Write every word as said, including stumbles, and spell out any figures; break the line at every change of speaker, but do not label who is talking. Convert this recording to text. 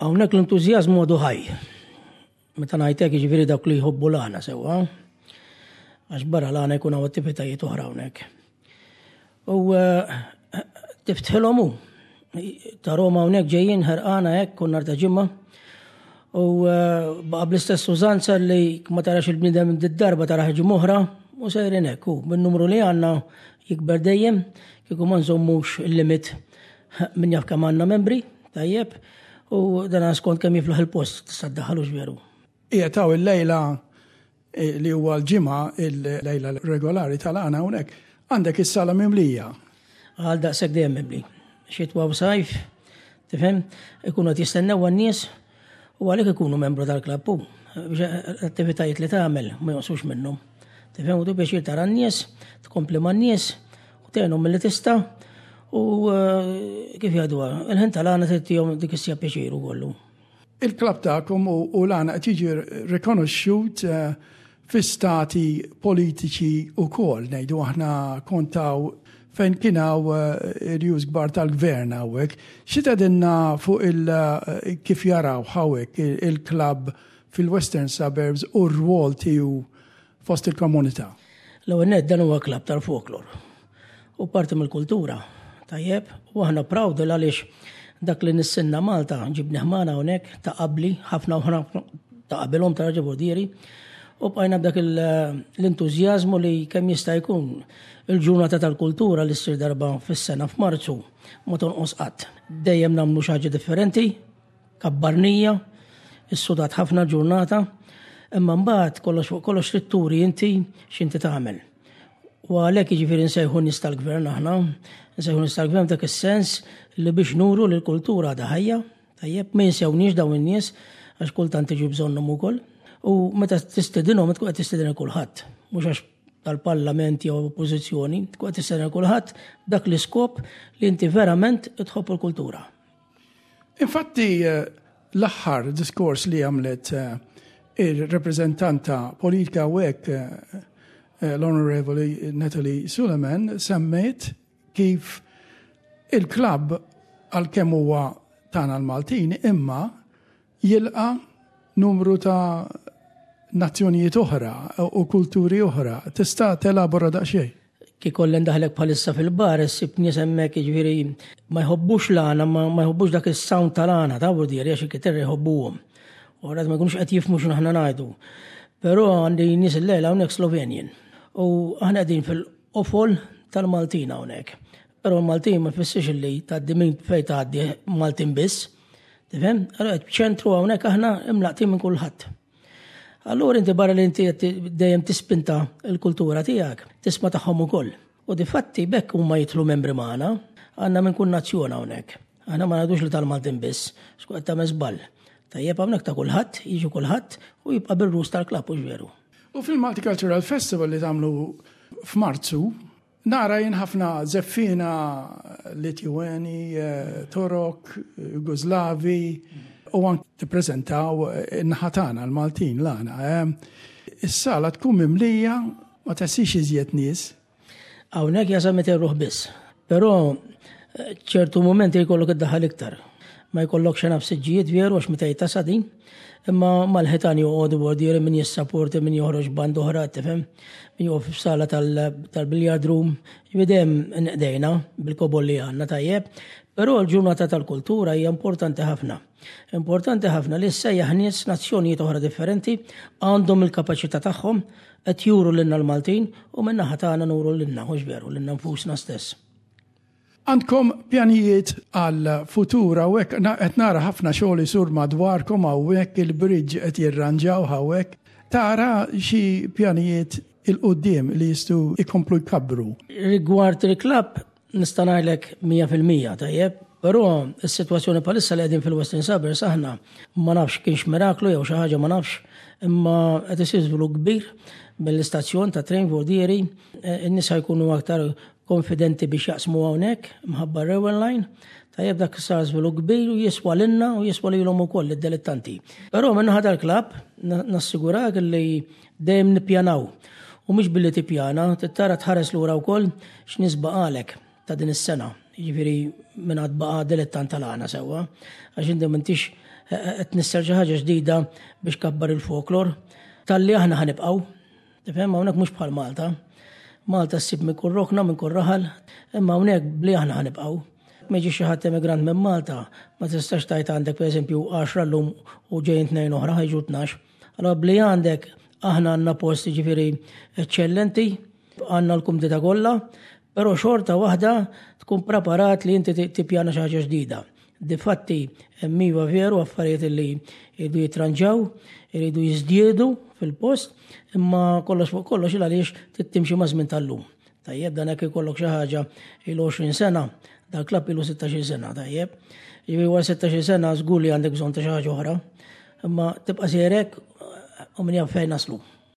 Hawnhekk l-entużjażmu għadu ħaj. Meta ngħidlek jiġifieri dawk li jħobbu l-għana sewwa. Għax barra l-għana jkun hawn attivitajiet oħra hawnhekk. U tiftħilhom hu. Tarhom hawnhekk ġejjin ħerqana hekk kun nhar ta' ġimgħa. U baqa' bl-istess użanza li ma tarax il-bniedem d-darba tara ħaġa oħra u sejrin hekk hu bin-numru li għandna jikber dejjem kieku ma nżommux il-limit minn jaf kemm għandna membri tajjeb u dan skont kemm jifluħ il-post tista' ddaħħalux veru.
Hija taw il-lejla li huwa l-ġimgħa il-lejla regolari tal-għana hawnhekk għandek is-sala mimlija. Għal
daqshekk dejjem mimli. Xitwa u sajf, tifhem, ikunu qed jistennew għan-nies u għalhekk ikunu membru tal-klabb hu biex attivitajiet li tagħmel ma jonqsux minnhom. Tifhem u tu biex tara n-nies, tkompli man-nies u tgħinhom milli tista' u kif jgħiduha, il-ħin tal-għana tgħidihom dik issija pjaċieru kollu.
Il-klabb tagħkom u l-għana qed jiġi rikonoxxut fi stati politiċi wkoll ngħidu aħna kontaw fejn kien hawn irjuż kbar tal-gvern hawnhekk. Xi tgħidilna fuq il kif jaraw hawnhekk il-klabb fil-Western Suburbs u r-rwol tiegħu fost il-komunità?
L-ewwel nett dan huwa klabb tal-folklor u parti mill-kultura. Tajjeb, u aħna proud għaliex dak li nissinna Malta ġibni ħmana hawnhekk ta' qabli, ħafna oħra ta' qabilhom ta' ġabordieri, u bqajna b'dak l-entużjażmu li kemm jista' jkun il-ġurnata tal-kultura li ssir darba fis-sena f'Marzu ma tonqos qatt. Dejjem nagħmlu xi ħaġa differenti, kabbarnija, issudat ħafna ġurnata, imma mbagħad kollox fuq kollox trid turi inti x'inti tagħmel. U għalhekk jiġifieri nsejħu nies tal-gvern aħna, nsejħu nies tal-gvern dak is-sens li biex nuru li l-kultura għadha ħajja, tajjeb ma jinsewniex dawn in-nies għax kultant tiġi bżonnhom ukoll. U meta tistedinhom tkun qed tistedin kulħadd, mhux għax tal-parlament jew oppożizzjoni, tkun qed tistedin kulħadd dak l-iskop li inti verament tħobb il-kultura.
Infatti l-aħħar diskors li għamlet ir-rappreżentanta politika hekk l-Honorable Natalie Suleiman semmet kif il-klabb għal-kemm huwa tagħna l-Maltin imma jilqa' numru ta' nazzjonijiet oħra u kulturi oħra. Tista' telabora daqsxejn?
Kif kollen daħlek bħalissa fil-bar, issib nies hemmhekk jiġifieri ma jħobbux l-għana, ma jħobbux dak is-sound tal-għana ta' bordieri għax ikiter jħobbuhom. U rad ma jkunux qed jifhmu x'aħna ngħidu. Però għandi nies illejla hawnhekk Slovenjen. U aħna qegħdin fil-qofol tal-Maltin hawnhekk. Però l-Maltin ma tfissirx li tgħaddi minn fejn tgħaddi Maltin biss. Tifhem? Allura ċentru hawnhekk aħna imlaqtin minn kulħadd. Allura inti barra li inti dejjem tispinta l-kultura tiegħek, tisma' tagħhom ukoll. U difatti bekk huma jidħlu membri magħna, għandna minn kull nazzjon hawnhekk. Aħna ma ngħidux li tal-Maltin biss, x'qed tagħmel żball. Tajjeb hawnhekk ta' kulħadd, jiġu kulħadd u jibqa' bir-rus tal-klabb u veru.
U fil-Multicultural Festival li tagħmlu f'Marzu, nara jien ħafna żeffina Litwani, Torok, Jugoslavi, u anke tippreżentaw in-naħatana l-Maltin l-għana. Is-sala tkun mimlija ma tassix iżjed nies.
Hawnhekk jasal meta jruħ biss. Però ċertu momenti jkollok iddaħħal iktar. Ma jkollokx nafs siġġijiet veru għax meta jitasa din. Imma mal-ħitan joqogħdu bordieri min jissapporti min joħroġ band oħra, tifhem, min joqgħod f'sala tal-biljard room, jibdem nqdejna bil-kobol li għandna tajjeb. Però l-ġurnata tal-kultura hija importanti ħafna. Importanti ħafna li ssejjaħ nies nazzjonijiet oħra differenti għandhom il-kapaċità tagħhom qed juru lilna l-Maltin u min-naħa tagħna nuru lilna mhux veru lilna nfusna stess.
Għandkom pjanijiet għal-futura u hekk qed nara ħafna xogħol isur madwarkom hawnhekk il-bridge qed jirranġaw hawnhekk. Tara xi pjanijiet il-qudiem li jistgħu jkomplu jkabbru.
Rigward il-klabb nista' ngħidlek mija fil-mija tajjeb, però s-sitwazzjoni bħalissa li qegħdin fil-Western Suburbs aħna ma nafx kienx miraklu jew xi ħaġa ma nafx, imma qed isir żvilupp kbir mill-istazzjon ta' Tren Bordieri, in-nies jkunu aktar konfidenti biex jaqsmu hawnhekk mħabba Railway Line, tajjeb dak sar żvilupp kbir u jiswa lilna u jiswa lilhom ukoll id-dilettanti. Però minnaħa tal-klabb nassigurak li dejjem nippjanaw u mhux billi tippjana, tittara tħares lura wkoll x'nies baqalek ta' din is-sena. Jiġifieri minn għad baqa' dilettant tal-għana sewwa, għax inti m'intix qed nisser xi ħaġa ġdida biex kabbar il-folklor tal-li aħna ħanibqgħu. Tifhem hawnhekk mhux bħal Malta. Malta ssib minn kull rokna minn kull raħal, imma hawnhekk bli aħna ħanibqgħu. Ma jiġix xi ħadd emigrant minn Malta, ma tistax tajt għandek pereżempju għaxra llum u ġejjin tnejn oħra ħajġu tnax. Allora bli għandek aħna għandna posti ġifieri eċċellenti, għandna l-kumdita kollha, però xorta waħda tkun preparat li inti tippjana xi ħaġa ġdida. Difatti miva veru affarijiet li jridu jitranġaw, jridu jiżdiedu fil-post, imma kollox fuq kollox il għaliex tittimxi ma' żmien tal-lum. Tajjeb dan hekk ikollok xi ħaġa il għoxrin sena, dal-klabb ilu sittax-il sena, tajjeb. Ġifieri wara sittax-il sena żgur li għandek bżonn ta' xi ħaġa oħra, imma tibqa' sejrek u min jaf fejn naslu.